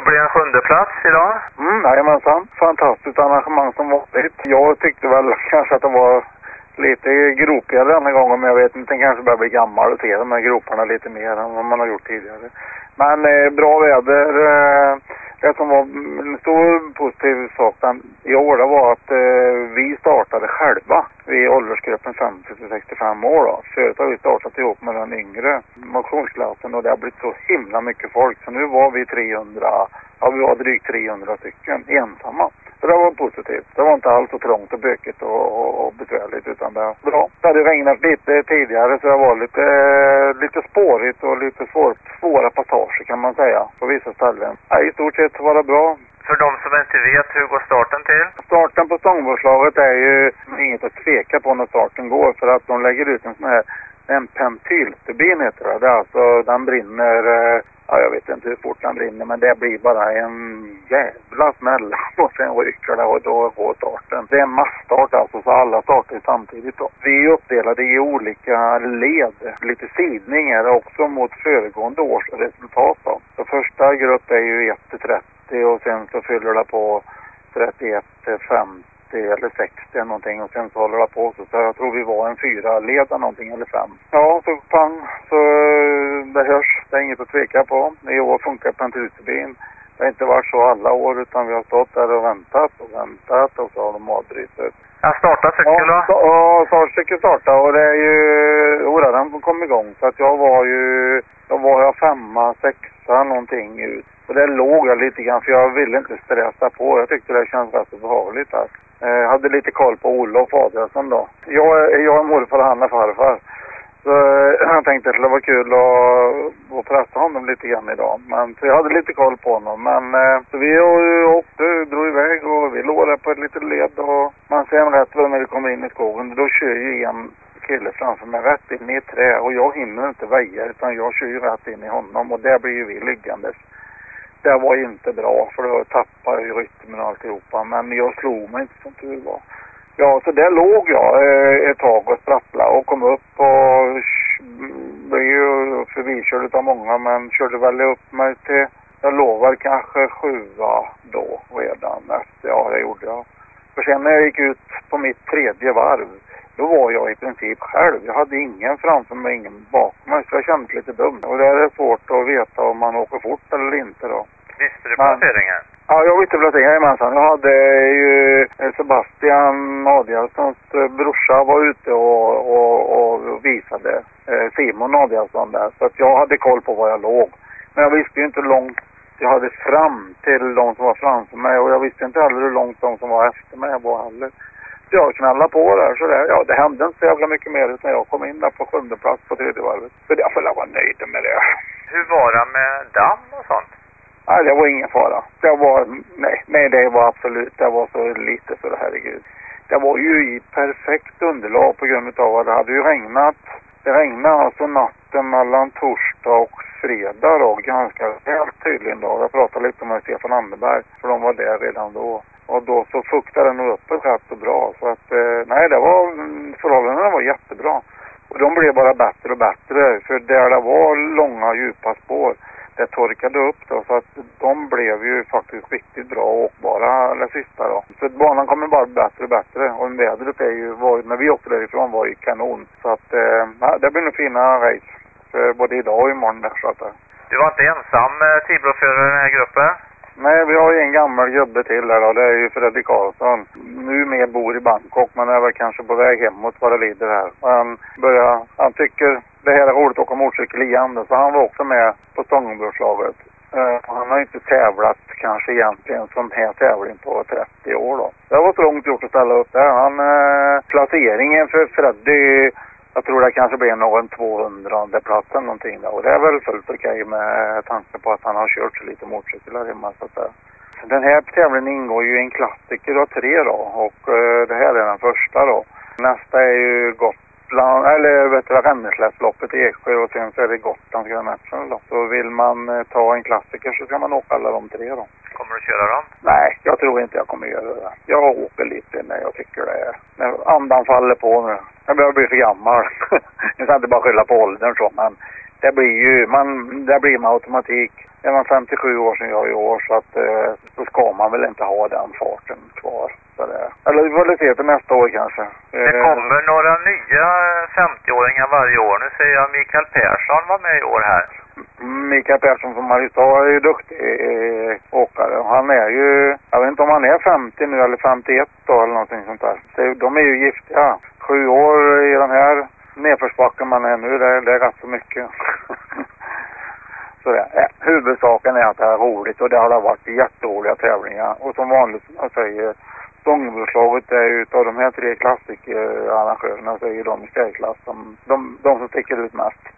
blir en 7:e plats idag. Jajamensan. Fantastiskt arrangemang som vanligt. Jag tyckte väl kanske att det var lite gropigare den här gången, men jag vet inte, den kanske börjar bli gammal och se de här groparna lite mer än vad man har gjort tidigare. Men bra väder. Det som var en stor positiv sak i år var att vi startade själva i åldersgruppen 50-65 år då. Förut har vi startat ihop med den yngre motionsklassen och det har blivit så himla mycket folk. Så nu var vi 300, vi var drygt 300 stycken ensamma. Så det var positivt. Det var inte alls så trångt och bökigt och besvärligt, utan det var bra. Det hade regnat lite tidigare så det var lite spårigt och lite svåra passager kan man säga på vissa ställen. I stort sett var det bra. För de som inte vet, hur går starten till? Starten på stångborrslaget är ju inget att tveka på när starten går, för att de lägger ut en pentylturbin heter det. Det är alltså, den brinner, jag vet inte hur fort den brinner, men det blir bara en jävla smäll och sen rycker det och då går starten. Det är en massstart alltså, så alla startar samtidigt då. Vi är uppdelade i olika led, lite sidningar också mot föregående års resultat då. Så första grupp är ju 1-30 och sen så fyller det på 31-50 eller 60 någonting och sen så håller det på så jag tror vi var en 4 led någonting eller 5. Ja, så pang, så det hörs, det är inget att tveka på. I år funkar pentylturbin. Det har inte varit så alla år, utan vi har stått där och väntat och så har de avbrytet. Jag startar cykeln då? Ja, cykeln startade och det är ju den kom igång, så att jag var 5:a, 6:a någonting ut. Och det låg jag lite grann för jag ville inte stressa på. Jag tyckte det känns rätt så behagligt där. Jag hade lite koll på Olof Adriansson då. Jag är morfar och han är farfar. Så jag tänkte att det var kul att prata honom lite grann idag. Men så jag hade lite koll på honom. Men så vi drog iväg och vi låg där på ett litet led. Och man ser en rätt när vi kommer in i skogen. Då kör ju en kille framför mig rätt in i ett trä. Och jag hinner inte väja utan jag kör ju rätt in i honom. Och där blir ju vi liggandes. Det var inte bra för då tappade jag rytmen och alltihopa. Men jag slog mig inte som tur var. Ja, så där låg jag ett tag och sprattlade och kom upp och blev ju förbikörd av många, men körde väl upp mig till, jag lovar kanske 7:a då redan efter, ja det gjorde jag. För sen när jag gick ut på mitt 3:e varv, då var jag i princip själv. Jag hade ingen framför mig, ingen bakom mig, så jag kände lite dumt. Och det är svårt att veta om man åker fort eller inte då. Visste du placeringen? Ja, jag visste placeringen, jajamensan. Jag hade ju Sebastian Adielssons brorsa var ute och visade Simon Adielsson där. Så att jag hade koll på var jag låg. Men jag visste ju inte hur långt jag hade fram till de som var framför mig. Och jag visste inte heller hur långt de som var efter mig var heller. Så jag knallade på där. Så det hände inte så jävla mycket mer utan jag kom in där på 7:e plats på 3:e varvet. Så därför jag var nöjd med det. Hur var det med damm och sånt? Nej, det var ingen fara. Nej, det var absolut, det var så lite så det, herregud. Det var ju i perfekt underlag på grund av att det hade ju regnat. Det regnade alltså natten mellan torsdag och fredag då, ganska helt tydligen då. Jag pratade lite med Stefan Anderberg, för de var där redan då. Och då så fuktade den upp rätt så bra. Så att, förhållandena var jättebra. Och de blev bara bättre och bättre, för där det var långa djupa spår. Det torkade upp då, så att de blev ju faktiskt riktigt bra och åkbara eller sista då. Så banan kommer bara bättre och bättre. Och vädret när vi åkte därifrån var ju kanon. Så att det blir nog fina race för både idag och imorgon där, så att. Du var inte ensam Tibro-förare i den här gruppen? Nej, vi har ju en gammal gubbe till där då. Det är ju Fredrik Karlsson. Nu med bor i Bangkok, men är väl kanske på väg hemåt vad det lider här. Han tycker det här är roligt att åka motorcykel igen. Så han var också med på stångborslaget. Han har inte tävlat kanske egentligen som här tävling på 30 år då. Det var trångt gjort att ställa upp där. Placeringen för Freddy, jag tror det kanske blir någon 200:e plats eller någonting då. Och det är väl fullt okej med tanke på att han har kört så lite motorcykel här hemma. Så att, den här tävlingen ingår ju i en klassiker av 3 då. Och det här är den första då. Nästa är ju Renneslättsloppet i Eksjö och sen så är det Gotlands Grand National då. Så vill man ta en klassiker så kan man åka alla de 3 då. Kommer du köra dem? Nej, jag tror inte jag kommer göra det. Jag åker lite när jag tycker det är. När andan faller på nu. Jag börjar bli för gammal. Jag kan inte bara skylla på åldern så, men det blir med automatik. Är man 57 år sedan jag i år så att då ska man väl inte ha den farten kvar. Eller vi får se till nästa år kanske. Det kommer några nya 50-åringar varje år. Nu ser jag Mikael Persson var med i år här. Mikael Persson från Mariestad är ju duktig åkare. Han är ju, jag vet inte om han är 50 nu eller 51 då eller någonting sånt där. De är ju giftiga. 7 år i den här nedförsbacken man är nu, det är rätt så mycket. Så huvudsaken är att det är roligt och det har varit jätteroliga tävlingar. Och som vanligt som jag säger, Stångebroslaget är utav de här 3 klassikarrangörerna så är ju de i särklass de som sticker ut mest.